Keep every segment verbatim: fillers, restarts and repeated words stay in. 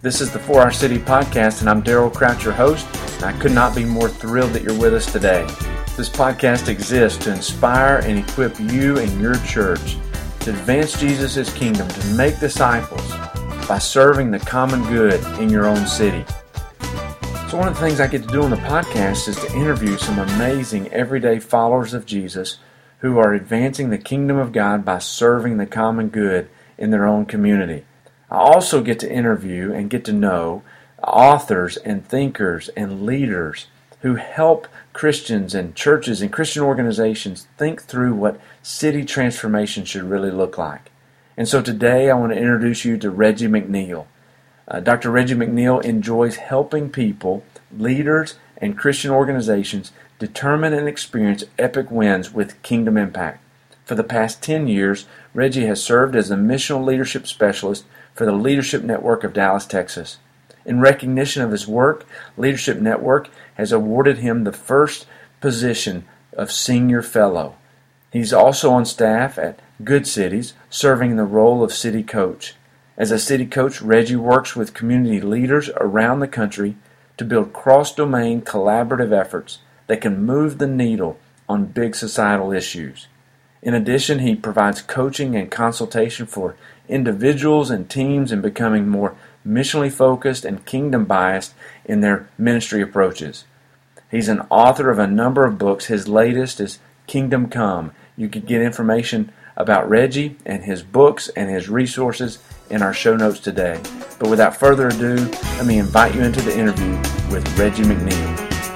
This is the four R City Podcast, and I'm Daryl Crouch, your host, and I could not be more thrilled that you're with us today. This podcast exists to inspire and equip you and your church to advance Jesus' kingdom, to make disciples by serving the common good in your own city. So one of the things I get to do on the podcast is to interview some amazing everyday followers of Jesus who are advancing the kingdom of God by serving the common good in their own community. I also get to interview and get to know authors and thinkers and leaders who help Christians and churches and Christian organizations think through what city transformation should really look like. And so today I want to introduce you to Reggie McNeal. Uh, Doctor Reggie McNeal enjoys helping people, leaders, and Christian organizations determine and experience epic wins with kingdom impact. For the past ten years, Reggie has served as a missional leadership specialist for the Leadership Network of Dallas, Texas. In recognition of his work, Leadership Network has awarded him the first position of Senior Fellow. He's also on staff at Good Cities, serving the role of City Coach. As a City Coach, Reggie works with community leaders around the country to build cross-domain collaborative efforts that can move the needle on big societal issues. In addition, he provides coaching and consultation for individuals and teams in becoming more missionally focused and kingdom biased in their ministry approaches. He's an author of a number of books. His latest is Kingdom Come. You can get information about Reggie and his books and his resources in our show notes today. But without further ado, let me invite you into the interview with Reggie McNeal.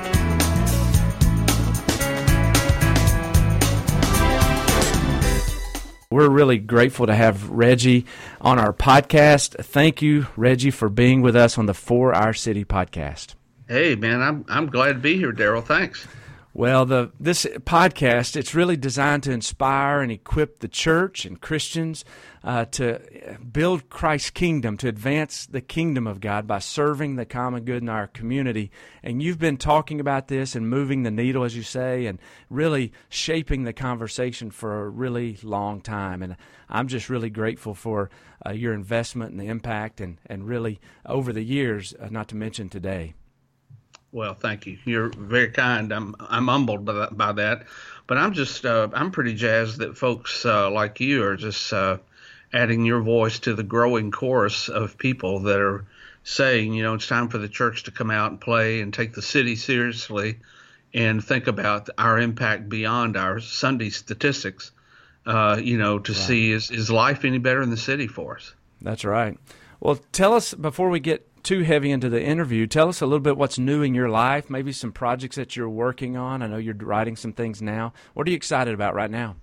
We're really grateful to have Reggie on our podcast. Thank you, Reggie, for being with us on the four R City Podcast. Hey, man, I'm I'm glad to be here, Daryl. Thanks. Well, the this podcast, it's really designed to inspire and equip the church and Christians uh, to build Christ's kingdom, to advance the kingdom of God by serving the common good in our community. And you've been talking about this and moving the needle, as you say, and really shaping the conversation for a really long time. And I'm just really grateful for uh, your investment and the impact and, and really over the years, uh, not to mention today. Well, thank you. You're very kind. I'm I'm humbled by that, by that. But I'm just uh, I'm pretty jazzed that folks uh, like you are just uh, adding your voice to the growing chorus of people that are saying, you know, it's time for the church to come out and play and take the city seriously and think about our impact beyond our Sunday statistics. Uh, you know, to right. see is is life any better in the city for us? That's right. Well, tell us before we get too heavy into the interview, tell us a little bit what's new in your life, maybe some projects that you're working on. I know you're writing some things now. What are you excited about right now?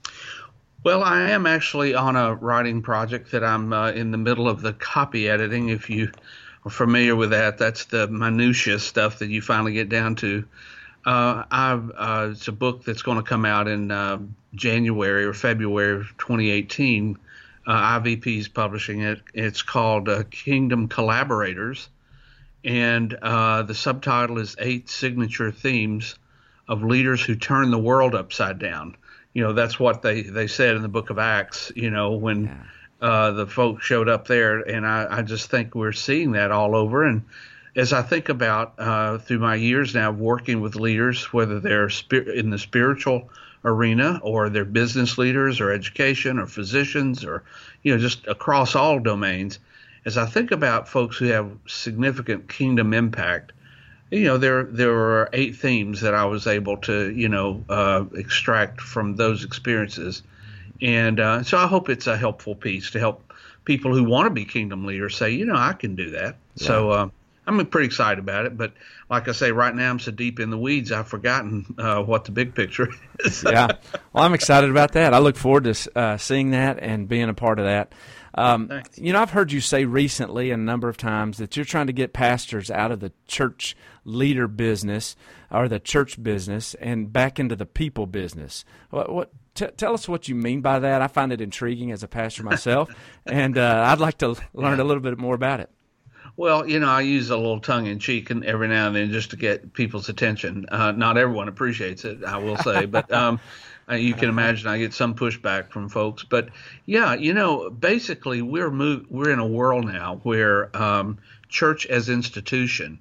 Well, I am actually on a writing project that I'm uh, in the middle of the copy editing. If you are familiar with that, that's the minutiae stuff that you finally get down to. Uh, I've, uh, it's a book that's going to come out in uh, January or February of twenty eighteen. Uh, I V P is publishing it. It's called uh, Kingdom Collaborators, and uh, the subtitle is Eight Signature Themes of Leaders Who Turn the World Upside Down. You know, that's what they, they said in the book of Acts, you know, when yeah. uh, the folks showed up there, and I, I just think we're seeing that all over. And as I think about uh, through my years now of working with leaders, whether they're spir- in the spiritual arena or they're business leaders or education or physicians or, you know, just across all domains, as I think about folks who have significant kingdom impact, you know, there there are eight themes that I was able to, you know, uh, extract from those experiences. And uh, so I hope it's a helpful piece to help people who want to be kingdom leaders say, you know, I can do that. Yeah. So uh, I'm pretty excited about it. But like I say, right now I'm so deep in the weeds, I've forgotten uh, what the big picture is. Yeah. Well, I'm excited about that. I look forward to uh, seeing that and being a part of that. Um, you know, I've heard you say recently a number of times that you're trying to get pastors out of the church leader business or the church business and back into the people business. What, what t- tell us what you mean by that. I find it intriguing as a pastor myself, and uh, I'd like to learn a little bit more about it. Well, you know, I use a little tongue-in-cheek and every now and then just to get people's attention. Uh, not everyone appreciates it, I will say. But, um, Uh, you can imagine I get some pushback from folks, but yeah, you know, basically we're move, we're in a world now where um, church as institution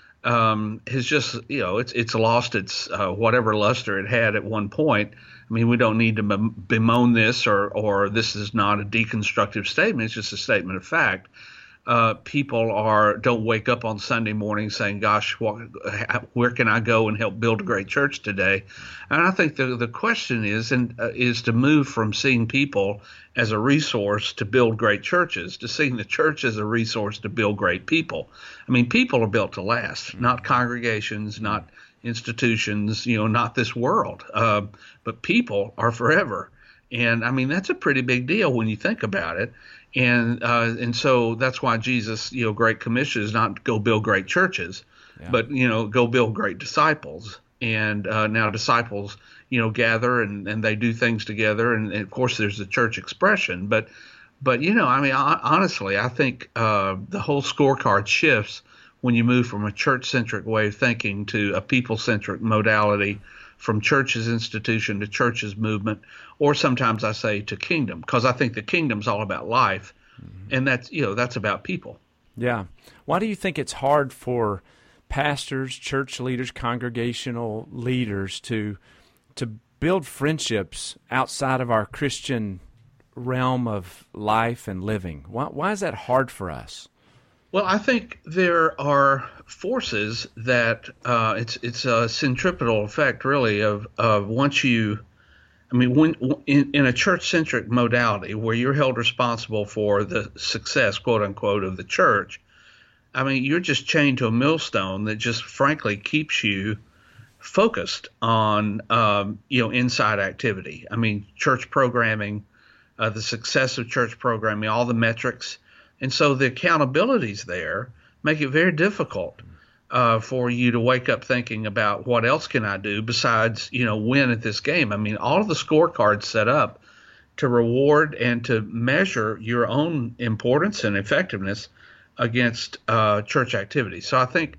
um, has just, you know, it's it's lost its uh, whatever luster it had at one point. I mean, we don't need to bemoan this, or or this is not a deconstructive statement. It's just a statement of fact. Uh, people are don't wake up on Sunday morning saying, "Gosh, what, where can I go and help build a great church today?" And I think the the question is and uh, is to move from seeing people as a resource to build great churches to seeing the church as a resource to build great people. I mean, people are built to last, not congregations, not institutions, you know, not this world, uh, but people are forever. And I mean, that's a pretty big deal when you think about it. And uh, and so that's why Jesus, you know, Great Commission is not go build great churches, yeah. but, you know, go build great disciples. And uh, now disciples, you know, gather and, and they do things together. And, and, of course, there's the church expression. But, but you know, I mean, honestly, I think uh, the whole scorecard shifts when you move from a church-centric way of thinking to a people-centric modality, from church's institution to church's movement, or sometimes I say to kingdom, because I think the kingdom's all about life, mm-hmm. and that's, you know, that's about people. Yeah. Why do you think it's hard for pastors, church leaders, congregational leaders to to build friendships outside of our Christian realm of life and living? Why, why is that hard for us? Well, I think there are forces that uh, it's it's a centripetal effect, really, of of once you, I mean, when in, in a church-centric modality where you're held responsible for the success, quote unquote, of the church. I mean, you're just chained to a millstone that just, frankly, keeps you focused on um, you know inside activity. I mean, church programming, uh, the success of church programming, all the metrics. And so the accountabilities there make it very difficult uh, for you to wake up thinking about what else can I do besides, you know, win at this game. I mean, all of the scorecards set up to reward and to measure your own importance and effectiveness against uh, church activity. So I think,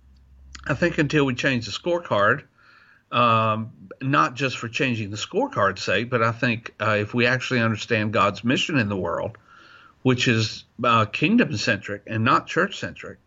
I think until we change the scorecard, um, not just for changing the scorecard's sake, but I think uh, if we actually understand God's mission in the world, which is uh, kingdom-centric and not church-centric,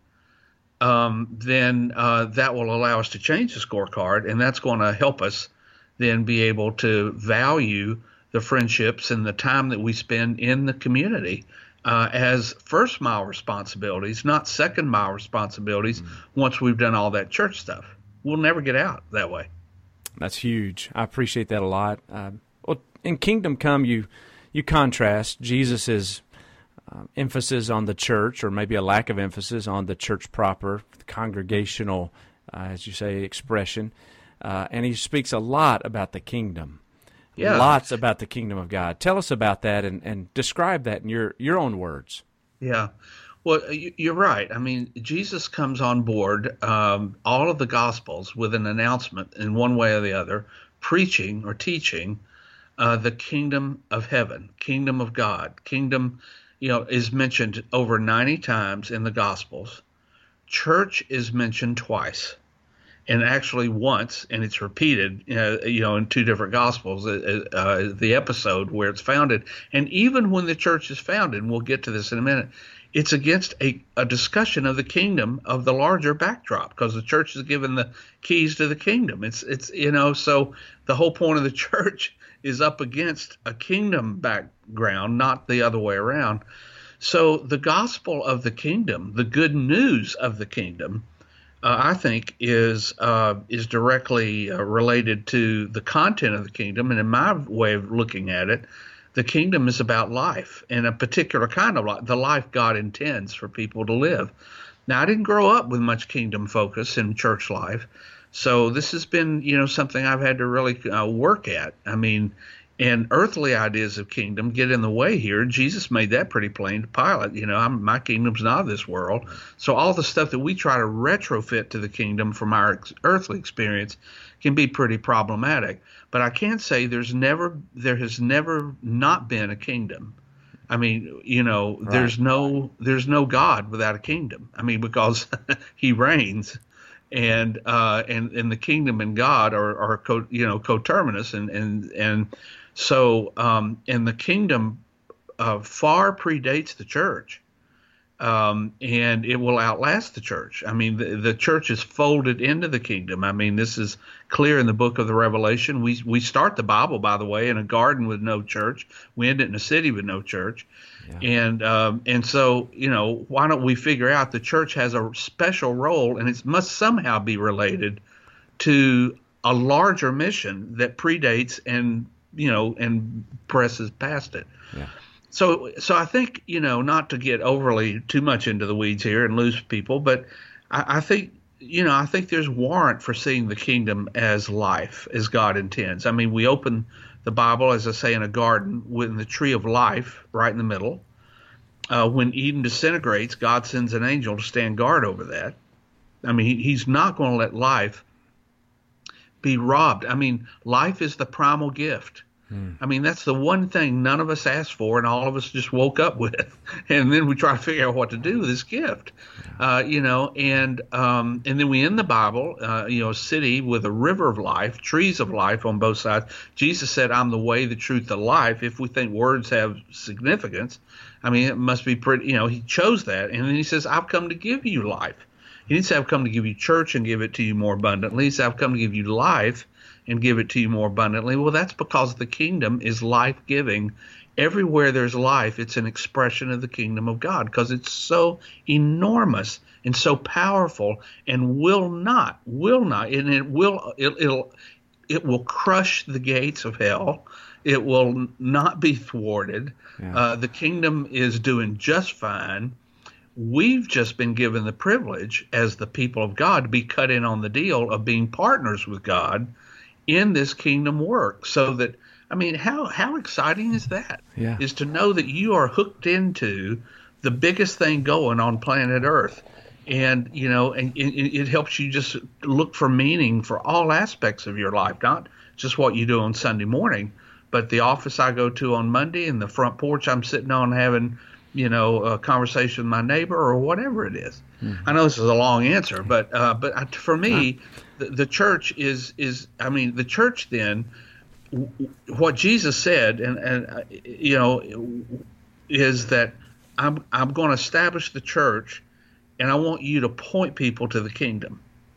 um, then uh, that will allow us to change the scorecard, and that's going to help us then be able to value the friendships and the time that we spend in the community uh, as first-mile responsibilities, not second-mile responsibilities mm-hmm. once we've done all that church stuff. We'll never get out that way. That's huge. I appreciate that a lot. Uh, well, in Kingdom Come, you you contrast Jesus' Uh, emphasis on the church, or maybe a lack of emphasis on the church proper, the congregational, uh, as you say, expression. Uh, and he speaks a lot about the kingdom, yeah. lots about the kingdom of God. Tell us about that and, and describe that in your, your own words. Yeah. Well, you're right. I mean, Jesus comes on board um, all of the Gospels with an announcement in one way or the other, preaching or teaching uh, the kingdom of heaven, kingdom of God, kingdom you know, is mentioned over ninety times in the Gospels. Church is mentioned twice, and actually once, and it's repeated, uh, you know, in two different Gospels, uh, uh, the episode where it's founded. And even when the church is founded, and we'll get to this in a minute, it's against a, a discussion of the kingdom of the larger backdrop, because the church is given the keys to the kingdom. It's, it's you know, so the whole point of the church is up against a kingdom background, not the other way around. So the gospel of the kingdom, the good news of the kingdom, uh, I think is uh, is directly uh, related to the content of the kingdom. And in my way of looking at it, the kingdom is about life, and a particular kind of life, the life God intends for people to live. Now, I didn't grow up with much kingdom focus in church life. So this has been, you know, something I've had to really uh, work at. I mean, and earthly ideas of kingdom get in the way here. Jesus made that pretty plain to Pilate. You know, I'm, my kingdom's not of this world. So all the stuff that we try to retrofit to the kingdom from our ex- earthly experience can be pretty problematic. But I can say there's never, there has never not been a kingdom. I mean, you know, right. there's no, there's no God without a kingdom. I mean, because he reigns. and uh, and and the kingdom and God are are co, you know coterminous, and and and so um, and the kingdom uh, far predates the church, um, and it will outlast the church. I mean, the, the church is folded into the kingdom. I mean, this is clear in the book of the Revelation. We we start the Bible, by the way, in a garden with no church. We end it in a city with no church. Yeah. And um, and so, you know, why don't we figure out the church has a special role, and it must somehow be related to a larger mission that predates and, you know, and presses past it. Yeah. So so I think, you know, not to get overly too much into the weeds here and lose people, but I, I think, you know, I think there's warrant for seeing the kingdom as life, as God intends. I mean, we open the Bible, as I say, in a garden with the tree of life right in the middle. Uh, when Eden disintegrates, God sends an angel to stand guard over that. I mean, he, he's not going to let life be robbed. I mean, life is the primal gift. Hmm. I mean, that's the one thing none of us asked for, and all of us just woke up with. And then we try to figure out what to do with this gift, uh, you know. And um, and then we end the Bible, uh, you know, a city with a river of life, trees of life on both sides. Jesus said, "I'm the way, the truth, the life." If we think words have significance, I mean, it must be pretty. You know, he chose that, and then he says, "I've come to give you life." He didn't say, "I've come to give you church and give it to you more abundantly." He said, "I've come to give you life and give it to you more abundantly." Well, that's because the kingdom is life-giving. Everywhere there's life, it's an expression of the kingdom of God, because it's so enormous and so powerful, and will not, will not, and it will, it, it'll, it will crush the gates of hell. It will not be thwarted. Yeah. Uh, the kingdom is doing just fine. We've just been given the privilege as the people of God to be cut in on the deal of being partners with God in this kingdom work. So that, I mean, how how exciting is that? Yeah. Is to know that you are hooked into the biggest thing going on planet Earth. And, you know, and it, it helps you just look for meaning for all aspects of your life, not just what you do on Sunday morning, but the office I go to on Monday and the front porch I'm sitting on having, you know, a conversation with my neighbor or whatever it is. Mm-hmm. I know this is a long answer, but uh, but for me, the, the church is, is, I mean, the church then, what Jesus said, and, and uh, you know, is that I'm I'm going to establish the church, and I want you to point people to the kingdom.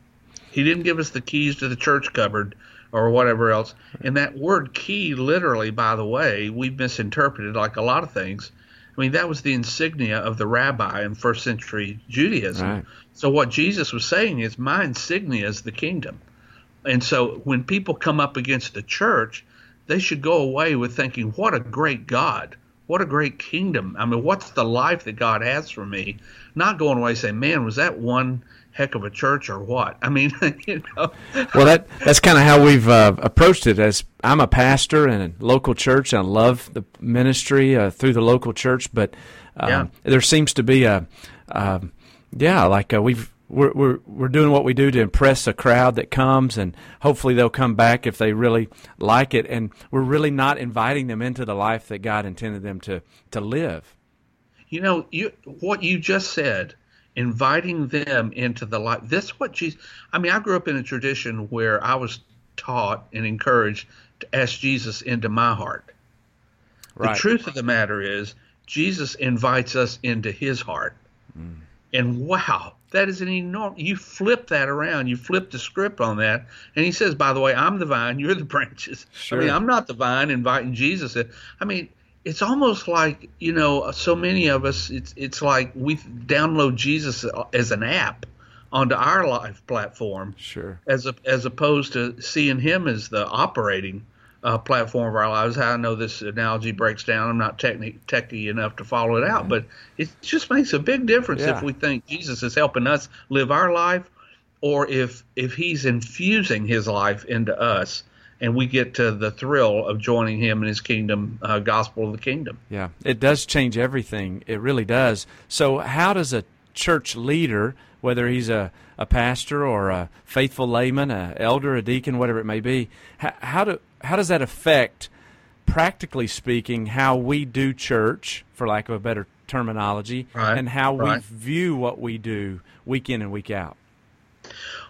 He didn't give us the keys to the church cupboard or whatever else. And that word key, literally, by the way, we've misinterpreted like a lot of things. I mean, that was the insignia of the rabbi in first century Judaism. Right. So what Jesus was saying is, my insignia is the kingdom. And so when people come up against the church, they should go away with thinking, what a great God, what a great kingdom. I mean, what's the life that God has for me? Not going away saying, man, was that one heck of a church or what? I mean, you know. Well, that that's kind of how we've uh, approached it. As I'm a pastor in a local church, and I love the ministry uh, through the local church, but um, yeah. there seems to be a, uh, yeah, like uh, we've we're we're we're doing what we do to impress a crowd that comes, and hopefully they'll come back if they really like it, and we're really not inviting them into the life that God intended them to to live. You know, you what you just said. Inviting them into the life. That's what Jesus, I mean, I grew up in a tradition where I was taught and encouraged to ask Jesus into my heart. Right. The truth of the matter is, Jesus invites us into his heart. Mm. And wow, that is an enormous, you flip that around, you flip the script on that. And he says, by the way, I'm the vine, you're the branches. Sure. I mean, I'm not the vine inviting Jesus in. I mean, it's almost like, you know, so many of us, it's it's like we download Jesus as an app onto our life platform. Sure. As a, as opposed to seeing him as the operating uh, platform of our lives. How I know this analogy breaks down. I'm not techni- techie enough to follow it out, yeah. but it just makes a big difference yeah. if we think Jesus is helping us live our life, or if if he's infusing his life into us. And we get to the thrill of joining him in his kingdom, uh, gospel of the kingdom. Yeah, it does change everything. It really does. So how does a church leader, whether he's a, a pastor or a faithful layman, an elder, a deacon, whatever it may be, how, how do how does that affect, practically speaking, how we do church, for lack of a better terminology, right. and how right. we view what we do week in and week out?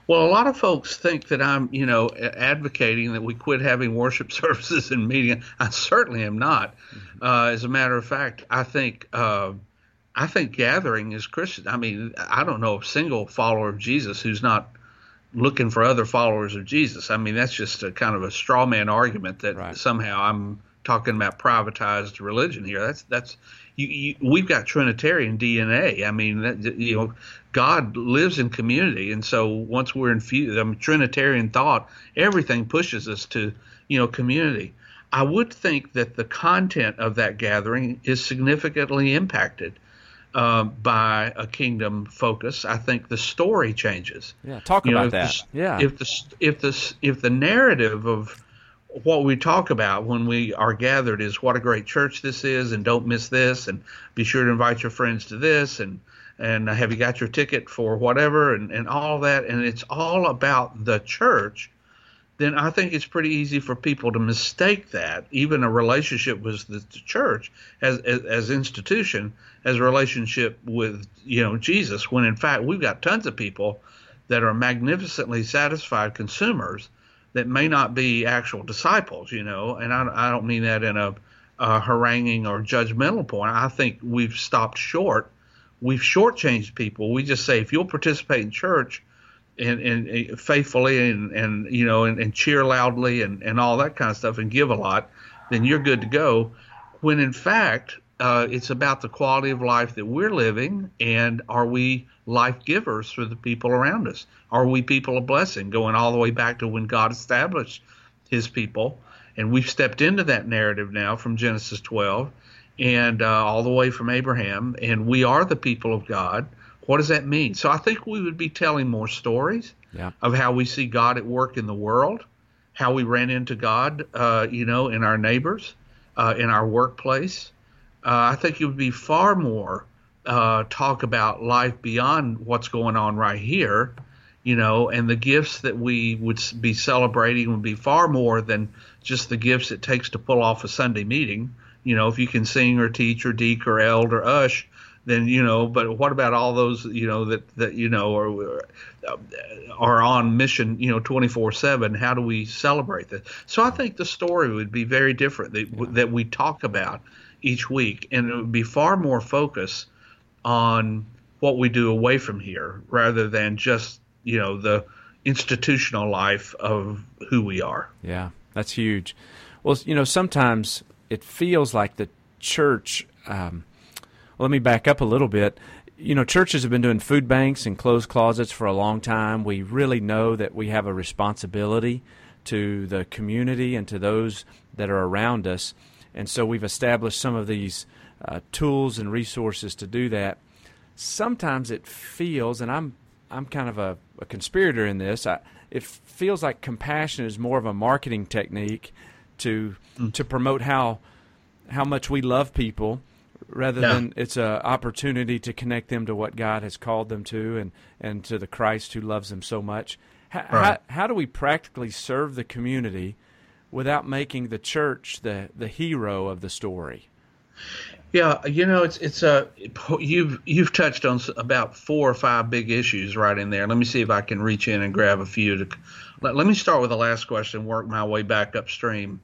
Well, a lot of folks think that I'm, you know, advocating that we quit having worship services and meeting. I certainly am not. Mm-hmm. Uh, as a matter of fact, I think uh, I think gathering is Christian. I mean, I don't know a single follower of Jesus who's not looking for other followers of Jesus. I mean, that's just a kind of a straw man argument that right. somehow I'm talking about privatized religion here. That's that's you, you, we've got Trinitarian D N A. I mean, that, you know, God lives in community, and so once we're infused, I mean, Trinitarian thought, everything pushes us to, you know, community. I would think that the content of that gathering is significantly impacted Uh, by a kingdom focus. I think the story changes. Yeah, talk you about know, that. The, yeah, if the if the if the narrative of what we talk about when we are gathered is what a great church this is, and don't miss this, and be sure to invite your friends to this, and and have you got your ticket for whatever, and and all that, and it's all about the church, then I think it's pretty easy for people to mistake that, even a relationship with the church as, as as institution, as a relationship with, you know, Jesus, when in fact we've got tons of people that are magnificently satisfied consumers that may not be actual disciples, you know, and I, I don't mean that in a, a haranguing or judgmental point. I think we've stopped short. We've shortchanged people. We just say, if you'll participate in church and, and faithfully and, and you know, and, and cheer loudly and, and all that kind of stuff and give a lot, then you're good to go. When in fact, uh, it's about the quality of life that we're living, and are we life givers for the people around us? Are we people of blessing, going all the way back to when God established his people? And we've stepped into that narrative now from Genesis twelve and uh, all the way from Abraham, and we are the people of God. What does that mean? So I think we would be telling more stories yeah. of how we see God at work in the world, how we ran into God, uh, you know, in our neighbors, uh, in our workplace. Uh, I think it would be far more uh, talk about life beyond what's going on right here, you know, and the gifts that we would be celebrating would be far more than just the gifts it takes to pull off a Sunday meeting. You know, if you can sing or teach or deek or eld or ush, then, you know, but what about all those, you know, that, that you know, are, are on mission, you know, twenty-four seven? How do we celebrate that? So I think the story would be very different that, yeah. that we talk about each week, and it would be far more focus on what we do away from here rather than just, you know, the institutional life of who we are. Yeah, that's huge. Well, you know, sometimes it feels like the church, um, well, let me back up a little bit. You know, churches have been doing food banks and closed closets for a long time. We really know that we have a responsibility to the community and to those that are around us. And so we've established some of these uh, tools and resources to do that. Sometimes it feels, and I'm I'm kind of a, a conspirator in this, I, it feels like compassion is more of a marketing technique to mm. to promote how how much we love people, rather yeah. than it's an opportunity to connect them to what God has called them to, and, and to the Christ who loves them so much. How, right. how, how do we practically serve the community without making the church the, the hero of the story? Yeah, you know, it's it's a you've you've touched on about four or five big issues right in there. Let me see if I can reach in and grab a few. To let, let me start with the last question, work my way back upstream.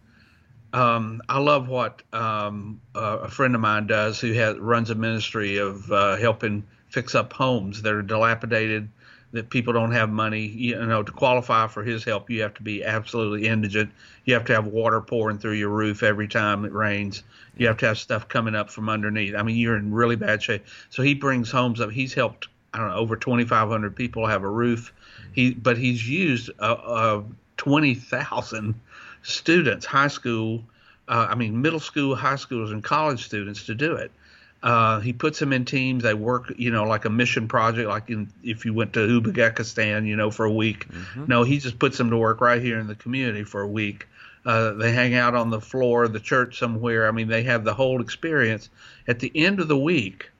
Um, I love what um, uh, a friend of mine does who has runs a ministry of uh, helping fix up homes that are dilapidated, that people don't have money. You know, to qualify for his help, you have to be absolutely indigent. You have to have water pouring through your roof every time it rains. You have to have stuff coming up from underneath. I mean, you're in really bad shape. So he brings homes up. He's helped, I don't know, over twenty-five hundred people have a roof. He, but he's used uh, uh, twenty thousand students, high school, uh, I mean, middle school, high schoolers, and college students to do it. Uh, he puts them in teams. They work, you know, like a mission project, like in, if you went to Uzbekistan, you know, for a week. Mm-hmm. No, he just puts them to work right here in the community for a week. Uh, they hang out on the floor of the church somewhere. I mean, they have the whole experience. At the end of the week,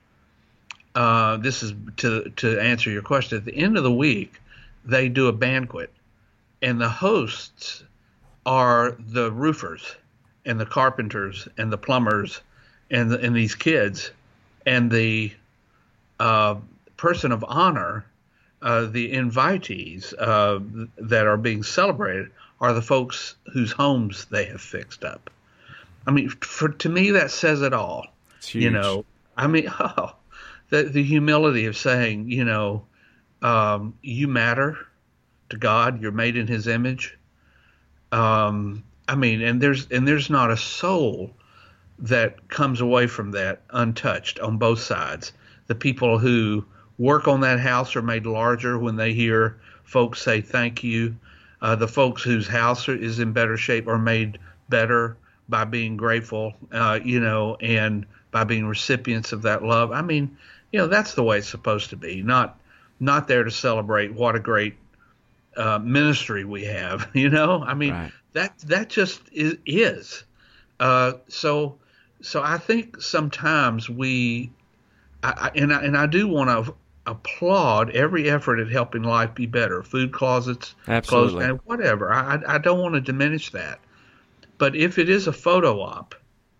uh, this is to to answer your question. At the end of the week, they do a banquet, and the hosts are the roofers and the carpenters and the plumbers and the, and these kids, and the uh, person of honor uh, the invitees uh, that are being celebrated are the folks whose homes they have fixed up. I mean, for to me, that says it all. It's huge. You know, I mean, oh, the the humility of saying, you know, um, you matter to God. You're made in His image. Um, I mean, and there's and there's not a soul that comes away from that untouched on both sides. The people who work on that house are made larger when they hear folks say thank you. Uh, the folks whose house is in better shape are made better by being grateful, uh, you know, and by being recipients of that love. I mean, you know, that's the way it's supposed to be. Not not there to celebrate what a great uh, ministry we have. You know, I mean, right. that that just is. is. Uh, so so I think sometimes we, I, I, and I, and I do want to applaud every effort at helping life be better. Food closets, Absolutely. clothes, and whatever. I I don't want to diminish that. But if it is a photo op,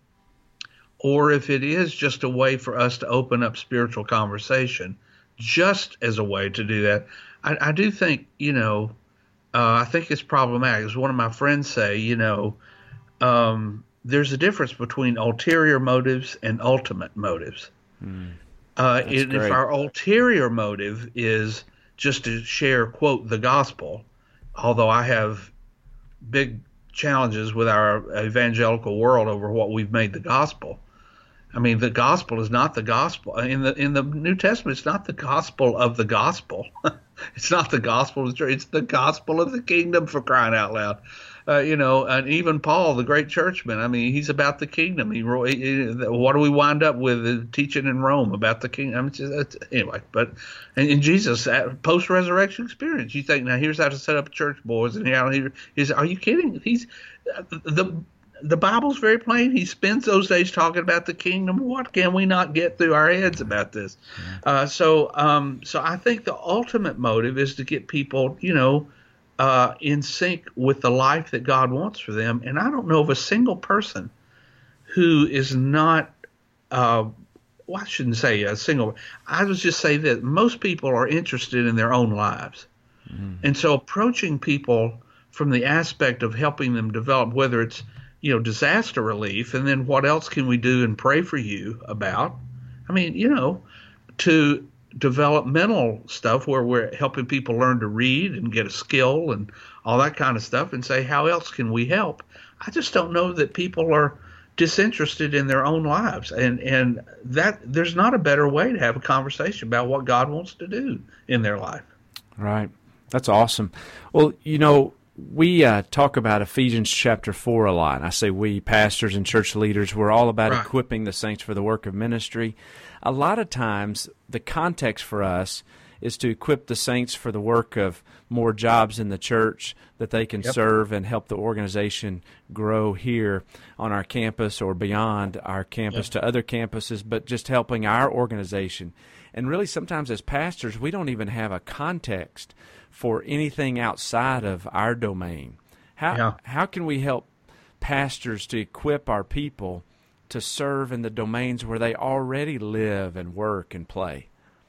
or if it is just a way for us to open up spiritual conversation, just as a way to do that, I, I do think, you know, uh, I think it's problematic. As one of my friends say, you know, um, there's a difference between ulterior motives and ultimate motives. Mm, uh, and great. if our ulterior motive is just to share, quote, the gospel, although I have big challenges with our evangelical world over what we've made the gospel. I mean, the gospel is not the gospel. In the in the New Testament, it's not the gospel of the gospel. It's not the gospel of the church. It's the gospel of the kingdom, for crying out loud. Uh, you know, and even Paul, the great churchman, I mean, he's about the kingdom. He, he what do we wind up with teaching in Rome about the kingdom? I mean, it's, it's, anyway, but and, and Jesus, post-resurrection experience, you think, now here's how to set up a church, boys, and here, here is, are you kidding? He's the the Bible's very plain. He spends those days talking about the kingdom. What can we not get through our heads about this? Yeah. Uh, so, um, so I think the ultimate motive is to get people, you know, Uh, in sync with the life that God wants for them. And I don't know of a single person who is not, uh, well, I shouldn't say a single, I would just say that most people are interested in their own lives. Mm-hmm. And so approaching people from the aspect of helping them develop, whether it's, you know, disaster relief, and then what else can we do and pray for you about? I mean, you know, to developmental stuff where we're helping people learn to read and get a skill and all that kind of stuff, and say, how else can we help? I just don't know that people are disinterested in their own lives, and and that there's not a better way to have a conversation about what God wants to do in their life. Right. That's awesome. Well, you know, we uh, talk about Ephesians chapter four a lot. I say we, pastors and church leaders, we're all about right. equipping the saints for the work of ministry. A lot of times, the context for us is to equip the saints for the work of more jobs in the church, that they can yep. serve and help the organization grow here on our campus or beyond our campus yep. to other campuses, but just helping our organization. And really, sometimes as pastors, we don't even have a context for anything outside of our domain. How yeah. how can we help pastors to equip our people to serve in the domains where they already live and work and play?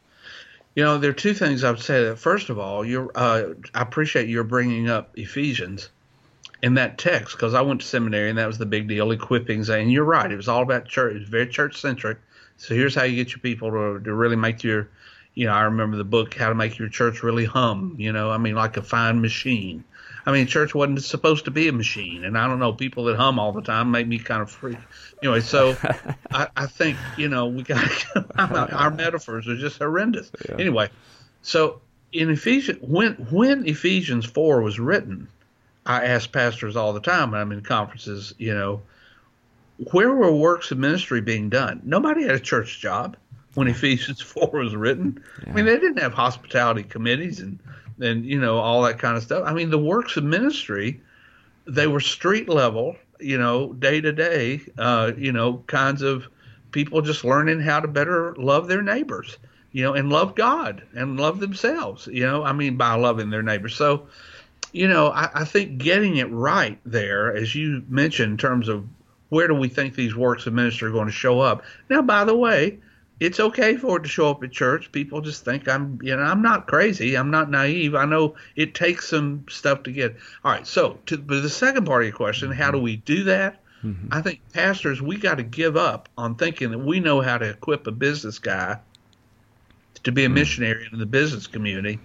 You know, there are two things I would say. That first of all, you're, uh, I appreciate your bringing up Ephesians in that text, because I went to seminary and that was the big deal, equipping. And you're right, it was all about church. It was very church-centric. So here's how you get your people to, to really make your, you know, I remember the book, How to Make Your Church Really Hum, you know, I mean, like a fine machine. I mean, church wasn't supposed to be a machine, and I don't know, people that hum all the time make me kind of freak. Anyway, so I, I think, you know, we got our metaphors are just horrendous. Yeah. Anyway, so in Ephesians, when when Ephesians four was written, I asked pastors all the time, and I'm in conferences, you know, where were works of ministry being done? Nobody had a church job when Ephesians four was written. Yeah. I mean, they didn't have hospitality committees and and, you know, all that kind of stuff. I mean, the works of ministry, they were street level, you know, day to day, uh, you know, kinds of people just learning how to better love their neighbors, you know, and love God and love themselves, you know, I mean, by loving their neighbors. So, you know, I, I think getting it right there, as you mentioned, in terms of where do we think these works of ministry are going to show up. Now, by the way, it's okay for it to show up at church. People just think I'm, you know, I'm not crazy. I'm not naive. I know it takes some stuff to get. All right. So to but the second part of your question, how do we do that? Mm-hmm. I think pastors, we got to give up on thinking that we know how to equip a business guy to be a mm-hmm. missionary in the business community.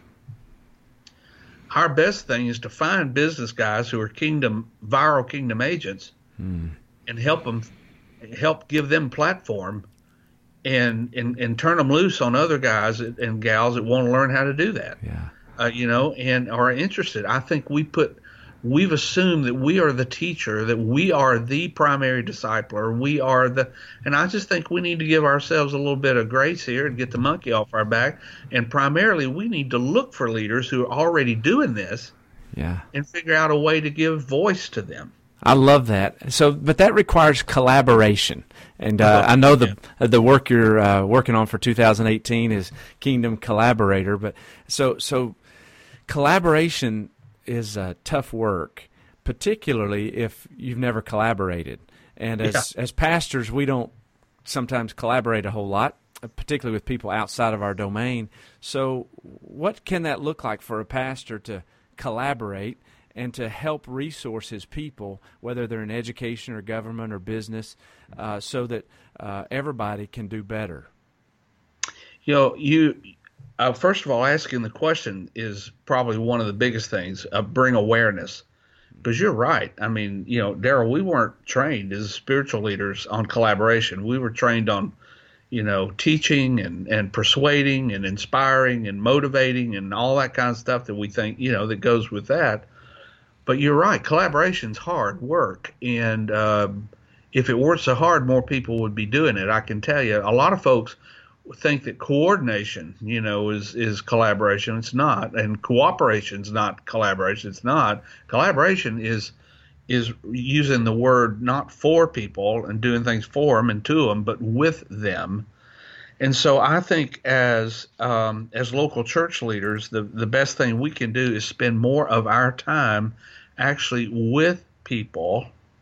Our best thing is to find business guys who are kingdom, viral kingdom agents mm. and help them, help give them platform and, and, and turn them loose on other guys and gals that want to learn how to do that. Yeah. Uh, you know, and are interested. I think we put, we've assumed that we are the teacher, that we are the primary discipler. We are the, and I just think we need to give ourselves a little bit of grace here and get the monkey off our back. And primarily, we need to look for leaders who are already doing this, yeah, and figure out a way to give voice to them. I love that. So, but that requires collaboration, and uh, I know the yeah. the work you're uh, working on for two thousand eighteen is Kingdom Collaborator. But so so collaboration is uh, tough work, particularly if you've never collaborated. And as yeah. as pastors, we don't sometimes collaborate a whole lot, particularly with people outside of our domain. So what can that look like for a pastor to collaborate and to help resource his people, whether they're in education or government or business, uh, so that uh, everybody can do better? You know, you... Uh, first of all, asking the question is probably one of the biggest things. Uh, bring awareness, because you're right. I mean, you know, Daryl, we weren't trained as spiritual leaders on collaboration. We were trained on, you know, teaching and, and persuading and inspiring and motivating and all that kind of stuff that we think, you know, that goes with that. But you're right. Collaboration's hard work. And um, if it weren't so hard, more people would be doing it. I can tell you, a lot of folks think that coordination, you know, is, is collaboration. It's not. And cooperation is not collaboration. It's not. Collaboration is is using the word not for people and doing things for them and to them, but with them. And so I think as um, as local church leaders, the, the best thing we can do is spend more of our time actually with people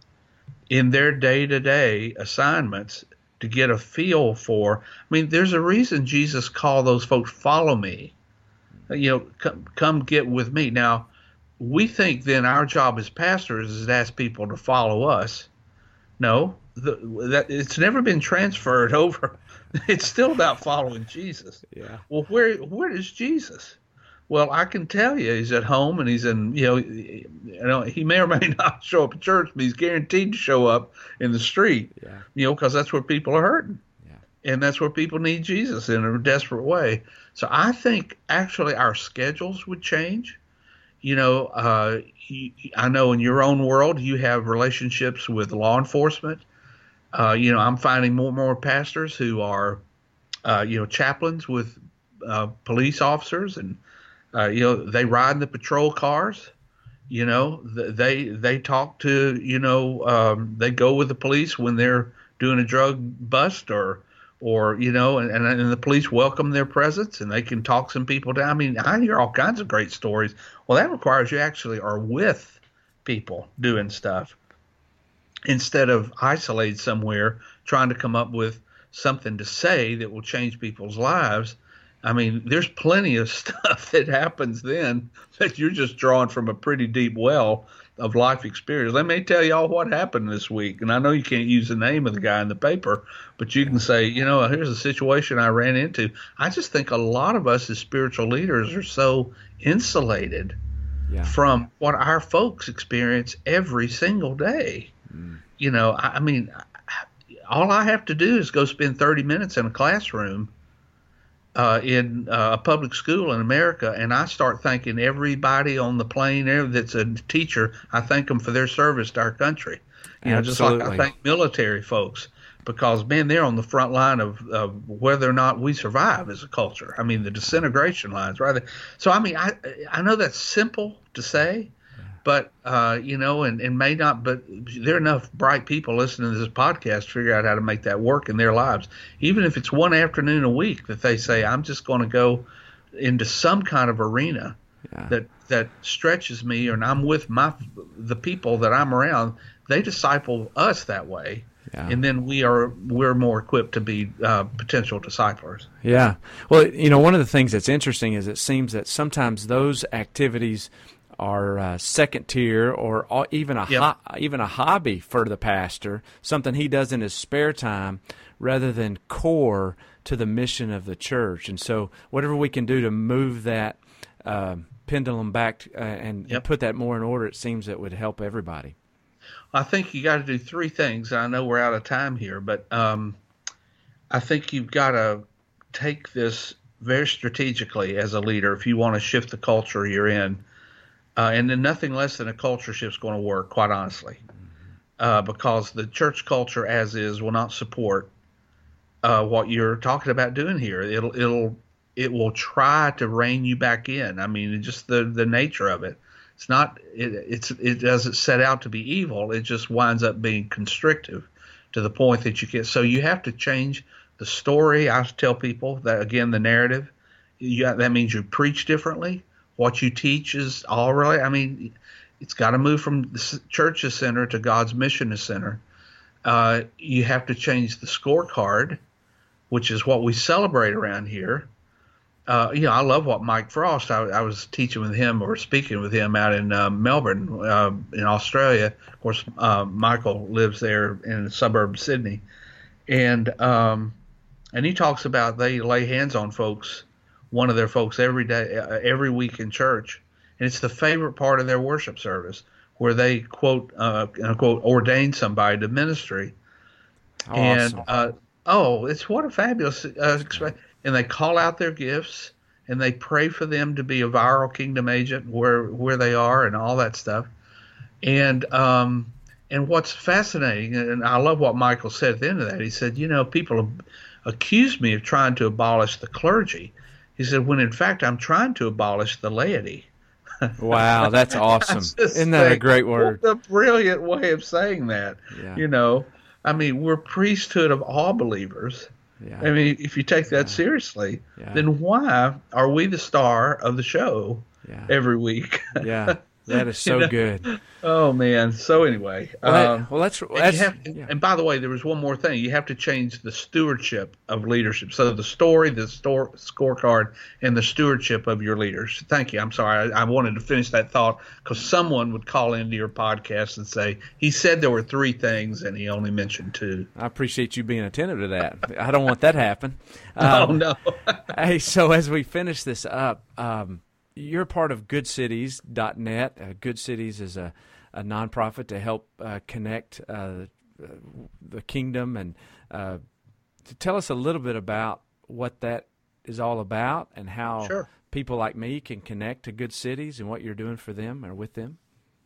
in their day-to-day assignments to get a feel for. I mean, there's a reason Jesus called those folks, follow me. You know, come, come get with me. Now, we think then our job as pastors is to ask people to follow us. No, the, that it's never been transferred over. It's still about following Jesus. Yeah. Well, where where is Jesus? Well, I can tell you, he's at home and he's in, you know, you know, he may or may not show up at church, but he's guaranteed to show up in the street, yeah. you know, because that's where people are hurting. Yeah. And that's where people need Jesus in a desperate way. So I think actually our schedules would change. You know, uh, he, I know in your own world, you have relationships with law enforcement. Uh, you know, I'm finding more and more pastors who are, uh, you know, chaplains with uh, police officers, and Uh, you know, they ride in the patrol cars. You know, they they talk to, you know, um, they go with the police when they're doing a drug bust, or, or you know, and, and the police welcome their presence and they can talk some people down. I mean, I hear all kinds of great stories. Well, that requires you actually are with people doing stuff instead of isolated somewhere trying to come up with something to say that will change people's lives. I mean, there's plenty of stuff that happens then that you're just drawing from a pretty deep well of life experience. Let me tell y'all what happened this week. And I know you can't use the name of the guy in the paper, but you can say, you know, here's a situation I ran into. I just think a lot of us as spiritual leaders are so insulated yeah. from what our folks experience every single day. Mm. You know, I, I mean, all I have to do is go spend thirty minutes in a classroom Uh, in uh, a public school in America, and I start thanking everybody on the plane that's a teacher. I thank them for their service to our country. You know, Absolutely. just like I thank military folks, because, man, they're on the front line of, of whether or not we survive as a culture. I mean, the disintegration lines, right? So, I mean, I I know that's simple to say, but, uh, you know, and, and may not, but there are enough bright people listening to this podcast to figure out how to make that work in their lives. Even if it's one afternoon a week that they say, I'm just going to go into some kind of arena yeah. that, that stretches me, and I'm with my the people that I'm around, they disciple us that way. Yeah. And then we are we're more equipped to be uh, potential disciplers. Yeah. Well, you know, one of the things that's interesting is it seems that sometimes those activities are uh, second tier or even a yep. ho- even a hobby for the pastor, something he does in his spare time, rather than core to the mission of the church. And so, whatever we can do to move that uh, pendulum back uh, and yep. put that more in order, it seems that would help everybody. I think you got to do three things. I know we're out of time here, but um, I think you've got to take this very strategically as a leader if you want to shift the culture you're in. Uh, and then nothing less than a culture shift is going to work, quite honestly, uh, because the church culture as is will not support uh, what you're talking about doing here. It'll it'll it will try to rein you back in. I mean, just the the nature of it. It's not it, it's it doesn't set out to be evil. It just winds up being constrictive to the point that you get. So you have to change the story. I tell people that again, the narrative. You got, that means you preach differently. What you teach is all really. I mean, it's got to move from the church's center to God's mission as center. Uh, you have to change the scorecard, which is what we celebrate around here. Uh, you know, I love what Mike Frost, I, I was teaching with him or speaking with him out in uh, Melbourne, uh, in Australia. Of course, uh, Michael lives there in the suburb of Sydney. And, um, and he talks about they lay hands on folks, one of their folks every day, uh, every week in church. And it's the favorite part of their worship service where they, quote, uh, quote, ordain somebody to ministry. Awesome. And, uh, oh, it's what a fabulous uh, experience. And they call out their gifts, and they pray for them to be a viral kingdom agent where where they are, and all that stuff. And um, and what's fascinating, and I love what Michael said at the end of that. He said, you know, people have accused me of trying to abolish the clergy. He said, when in fact I'm trying to abolish the laity. Wow, that's awesome! Isn't that think, a great word? What a brilliant way of saying that. Yeah. You know, I mean, we're priesthood of all believers. Yeah. I mean, if you take that yeah. seriously, yeah. then why are we the star of the show yeah. every week? Yeah, that is so you know? Good. Oh, man. So anyway. Well, that, um, well that's... And, that's have, yeah. and by the way, there was one more thing. You have to change the stewardship of leadership. So the story, the store, scorecard, and the stewardship of your leaders. Thank you. I'm sorry. I, I wanted to finish that thought because someone would call into your podcast and say, he said there were three things and he only mentioned two. I appreciate you being attentive to that. I don't want that to happen. Um, oh, no. Hey, so as we finish this up, um, you're part of good cities dot net. Uh, Good Cities is a, a nonprofit to help uh, connect uh, the kingdom. And uh, to tell us a little bit about what that is all about and how Sure. people like me can connect to Good Cities and what you're doing for them or with them.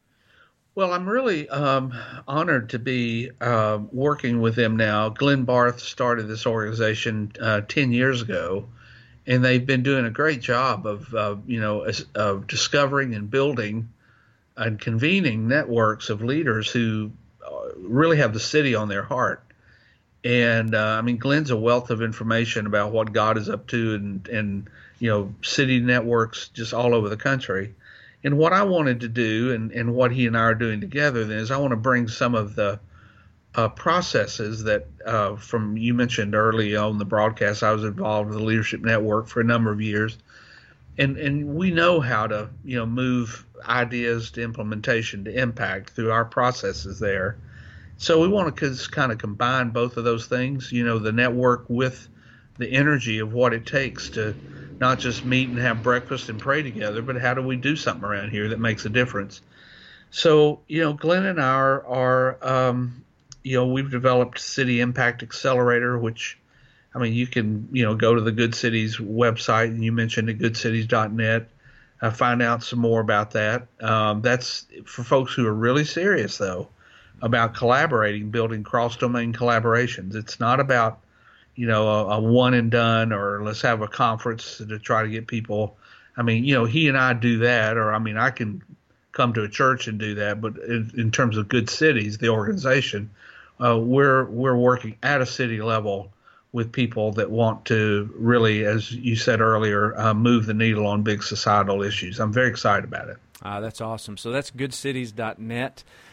Well, I'm really um, honored to be uh, working with them now. Glenn Barth started this organization uh, ten years ago, and they've been doing a great job of, uh, you know, of discovering and building and convening networks of leaders who really have the city on their heart. And, uh, I mean, Glenn's a wealth of information about what God is up to and, and, you know, city networks just all over the country. And what I wanted to do and, and what he and I are doing together then is I want to bring some of the uh, processes that uh, from you mentioned early on the broadcast. I was involved with the Leadership Network for a number of years. And and we know how to, you know, move ideas to implementation to impact through our processes there. So we want to just kind of combine both of those things, you know, the network with the energy of what it takes to not just meet and have breakfast and pray together, but how do we do something around here that makes a difference? So, you know, Glenn and I are, are um, you know, we've developed City Impact Accelerator, which, I mean, you can, you know, go to the Good Cities website, and you mentioned the good cities dot net, uh, find out some more about that. Um, that's for folks who are really serious, though, about collaborating, building cross-domain collaborations. It's not about, you know, a, a one and done or let's have a conference to try to get people. I mean, you know, he and I do that, or I mean, I can come to a church and do that. But in, in terms of Good Cities, the organization, uh, we're we're working at a city level with people that want to really, as you said earlier, uh, move the needle on big societal issues. I'm very excited about it. Uh, that's awesome. So that's good cities dot net.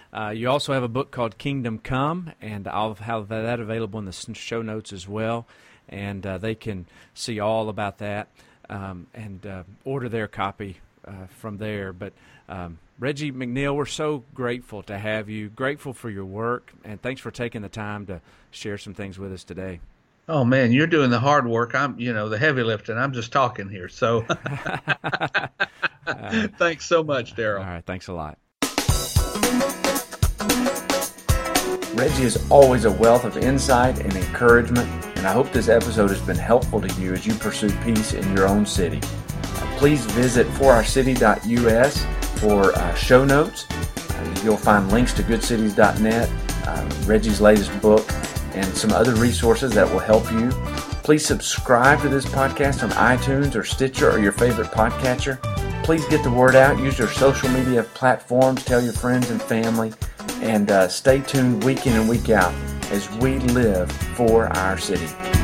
Uh, you also have a book called Kingdom Come, and I'll have that available in the show notes as well, and uh, they can see all about that um, and uh, order their copy uh, from there. But um, Reggie McNeal, we're so grateful to have you, grateful for your work, and thanks for taking the time to share some things with us today. Oh man, you're doing the hard work. I'm, you know, the heavy lifting. I'm just talking here. So uh, thanks so much, Daryl. All right. Thanks a lot. Reggie is always a wealth of insight and encouragement, and I hope this episode has been helpful to you as you pursue peace in your own city. Uh, please visit for our city dot U S for uh, show notes. Uh, you'll find links to good cities dot net, uh, Reggie's latest book, and some other resources that will help you. Please subscribe to this podcast on iTunes or Stitcher or your favorite podcatcher. Please get the word out. Use your social media platforms. Tell your friends and family. And uh, stay tuned week in and week out as we live for our city.